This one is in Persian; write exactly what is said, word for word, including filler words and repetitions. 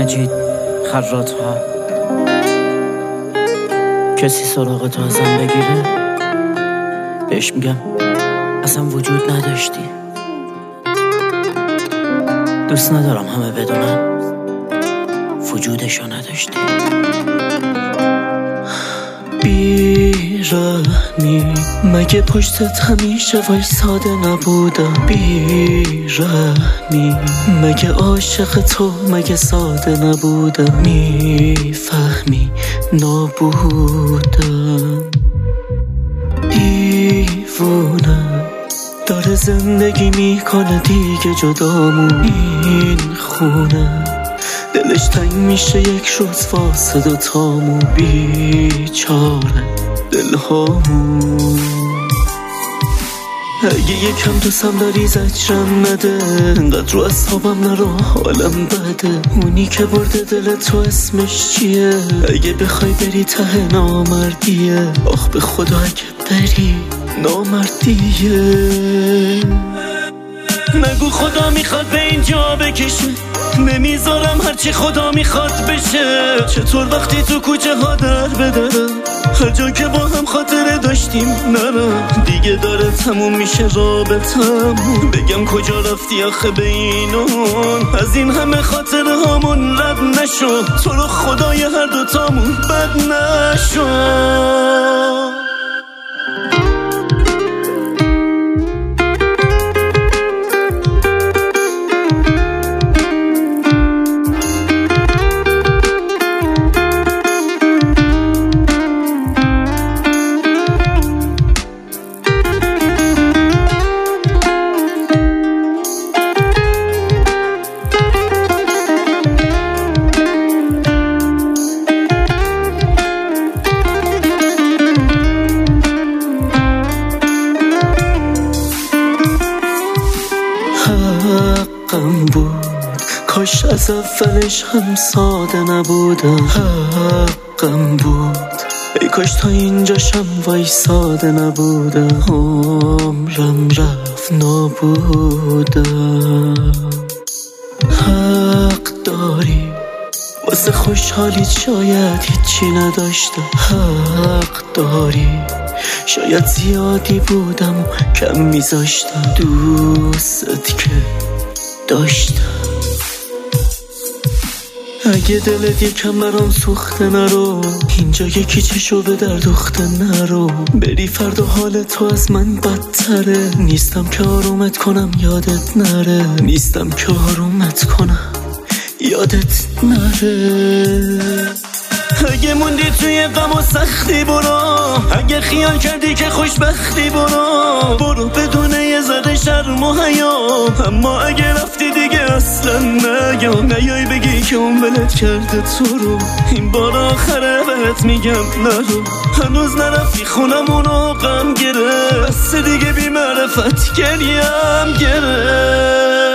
مجید خراط ها. کسی سراغ تو ازم بگیره بهش میگم اصلا وجود نداشتی. دوست ندارم همه بدونن وجودشو نداشتی. بی‌رحمی مگه پشتت همیشه وایساده نبودم؟ بی‌رحمی مگه عاشق تو مگه ساده نبودم؟ میفهمی نابودم. دیوونم داره زندگی میکنه دیگه جدامون. این خونه دلش تنگ میشه یک روز واسه دوتامون. بیچاره دلهامون. اگه یکم دوستم داری زجرم نده، انقدر رو اصحابم نرو حالم بده. اونی که برده دل تو اسمش چیه؟ اگه بخوای بری ته نامردیه. آخ به خدا اگه بری نامردیه. نگو خدا میخواد به اینجا بکشه، نمیذارم هرچی خدا میخواد بشه. چطور وقتی تو کوچه ها در بدرم، هر جا که با هم خاطره داشتیم نرم. دیگه داره تموم میشه رابطمون، بگم کجا رفتی آخه به اینون. از این همه خاطره هامون رد نشو، تو رو خدای هر دوتامون بد نشو. حقم بود کاش از اولش هم ساده نبودم. حقم بود ای کاش تا اینجاشم وایساده نبودم. عمرم رفت نابودم. حق داری واسه خوشحالی شاید هیچی نداشتم. حق داری شاید زیادی بودم و کم میذاشتم. دوست که داشتم. اگه دلت یکم برام سوخته نرو، اینجا یکی چشو به در دوخته نرو. بری فردا حال تو از من بدتره. نیستم که آرومت کنم یادت نره. نیستم که آرومت کنم یادت نره. اگه موندی توی غم و سختی برو، اگه خیال کردی که خوشبختی برو. برو بدون یه ذره شرم و حیا. اما اگه رفتی دیگه اصلا نیا. نیای بگی که اون ولت کرده تو رو. این بار آخره بهت میگم نرو. هنوز نرفتی خونمونو غم گره. بس دیگه بی معرفت گریم گره.